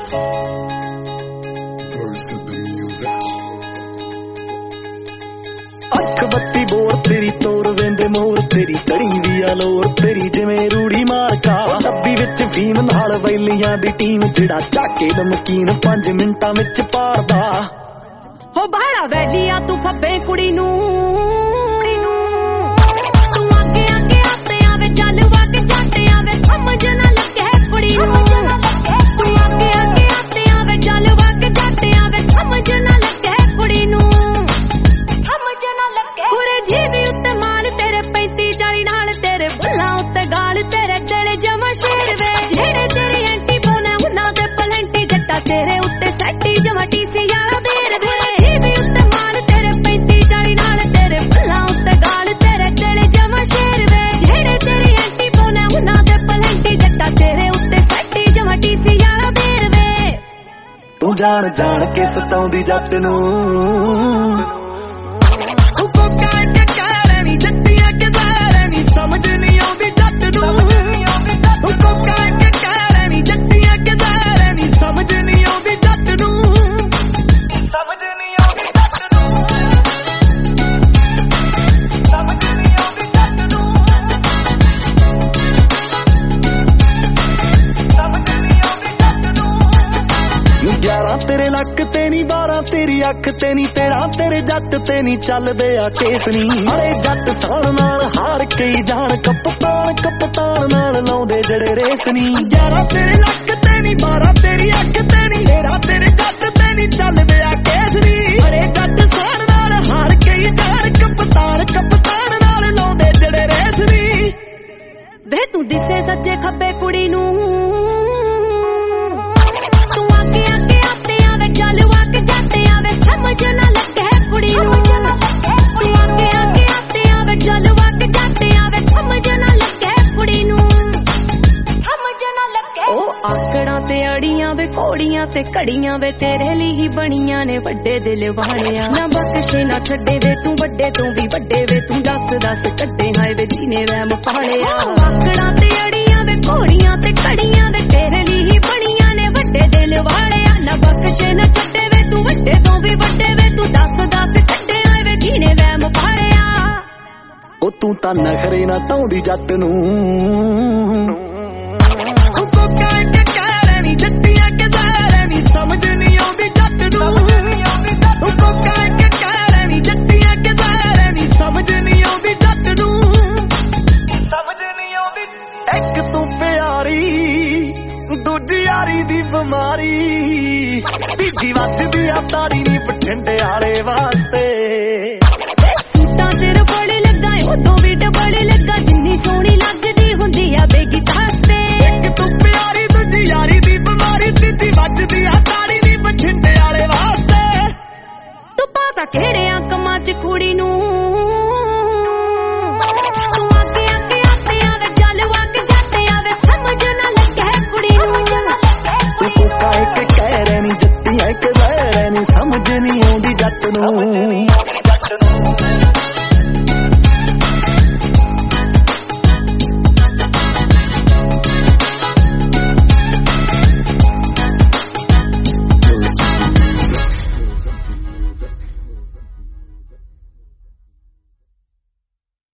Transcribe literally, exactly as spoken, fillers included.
अख बत्ती बोर तेरी तोड़ वेंदे मोर तेरी चढ़ी दी अलोर तेरी जिवें रूड़ी मारका डब्बी विच भीम नाल वैलियां दी टीम जिहड़ा चाके नमकीन पंज मिंटां विच पारदा हो बाहला वैलिया तू फब्बे कुड़ी नूं तू आगे आगे आते आवे चल वग जाते आवे समझ ना लगे कुड़ी नूं तू आगे आगे आते आवे चल वग जाते आवे समझ ना लगे कुड़ी नूं जीवी उत्ते माल तेरे पैंती चाली नाल तेरे बुल्ला उत्ते गाल तेरे दिल जमा शेर वे जेड़े तेरी एंटी बोने उन्हां दे पलंटी जट्टा तेरे उत्ते सैटी जमा टीसी याला बेर वे जीवी उत्ते माल तेरे पैंती चाली नाल तेरे बुल्ला उत्ते गाल तेरे दिल जमा शेर वे जेड़े तेरी एंटी बोने उन्हां दे पलंटी जट्टा तेरे उत्ते सैटी जमा टीसी याला बेर वे तू जान जान के सताउंदी जट नूं समझ नहीं आती जट नूं कोका के कहरे नी जट्टियां के ज़हरे नी समझ नहीं आती जट नूं समझ नहीं आती जट नूं समझ नहीं आती जट नूं समझ नहीं आती जट नूं ग्यारह तेरे लक ते नी बारह तेरी अख ते नी तेरा तेरे जट ते नी चलदे आ केस नी अरे जट साण नाल हार के जान कप्तान कप्तान नाल लाउंदे जड़े रेस नी ग्यारह तेरे लक ते नी बारह तेरी अख ते नी तेरा तेरे जट ते नी चलदे आ केस नी अरे जट साण नाल हार के जान कप्तान कप्तान नाल लाउंदे जड़े रेस नी वे तू दिसे सज्जे खब्बे कुड़ी नूं तू आगे आगे आते आवे चल वग जाते आवे समझ ना लगे कुड़ी नूं तू आगे आगे आते आवे चल वग जाते आवे समझ ना लगे कुड़ी नूं समझ ना लगे ओ आकड़ां ते अड़ियां वे घोड़ियां ते कड़ियां वे तेरे लिए ही बणियां ने वड्डे दिल वालिया ना बख्शे ना छड्डे वे तू वड्डे तू भी वड्डे वे तू दस दस कड्डे हाय वे जीने वैम पालिया आकड़ां ते अड़ियां वे घोड़ियां ते कड़ियां वे तेरे लिए ही बणियां ने वड्डे दिल वालिया ना बख्शे ना छड्डे वे तू वड्डे तू भी वड्डे वे तू दस दस कड्डे हाय वे जीने वैम पालिया ओ तू तां नखरे ना ताउंदी जट नूं कोका के कहरे नी जट्टियां के ज़हरे नी समझ नहीं आती जट नूं कोका के कहरे नी जट्टियां के ज़हरे नी समझ नहीं आती जट नूं समझ नहीं आती एक तू प्यारी दूजी यारी दी बीमारी तीजी वजदी आ तारी नी बठिंडे वाले वास्ते सूटां च बड़े लगा उदों भी डबल लगा जिन्नी सोहनी